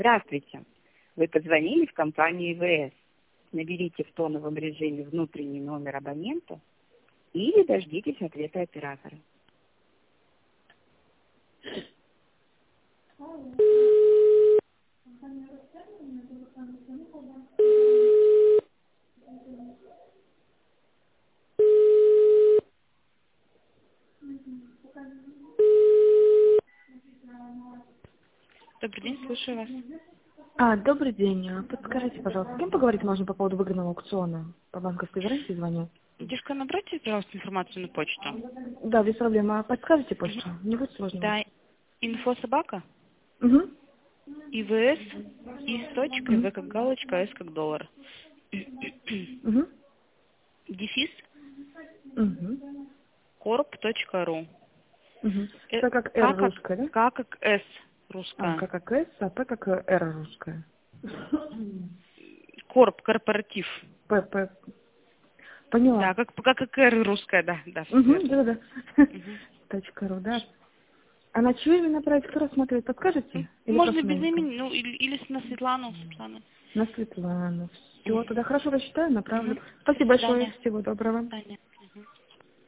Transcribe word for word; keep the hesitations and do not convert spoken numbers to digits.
Здравствуйте. Вы позвонили в компанию ИВС. Наберите в тоновом режиме внутренний номер абонента или дождитесь ответа оператора. Добрый день, слушаю вас. А, добрый день. Подскажите, пожалуйста, с кем поговорить можно по поводу выигранного аукциона? По банковской гарантии звоню. Девушка, набрайте, пожалуйста, информацию на почту. Да, без проблем. А подскажите почту? Не будет сложно? Да, инфособака, Угу. ИВС, И с точкой, В как галочка, С как доллар. Угу. Дефис, Угу. корп.ру. Угу. Э, П как К Р как, русская, да? К как С А, русская. К как С, а П как Р русская. Корп, корпоратив. П, П. Поняла. Да, как, как, как Р русская, да, да, все Угу, верно. да, да. Мгм. Точка ру, да. А на чью именно отправить, кто рассматривает, подскажете? Или Можно просто на без никого? имени, ну, или, или на Светлану. Светлану. На Светлану. Все, Мгм. тогда хорошо рассчитаю, направлю. Мгм. До Спасибо большое, свидания. всего доброго. До свидания.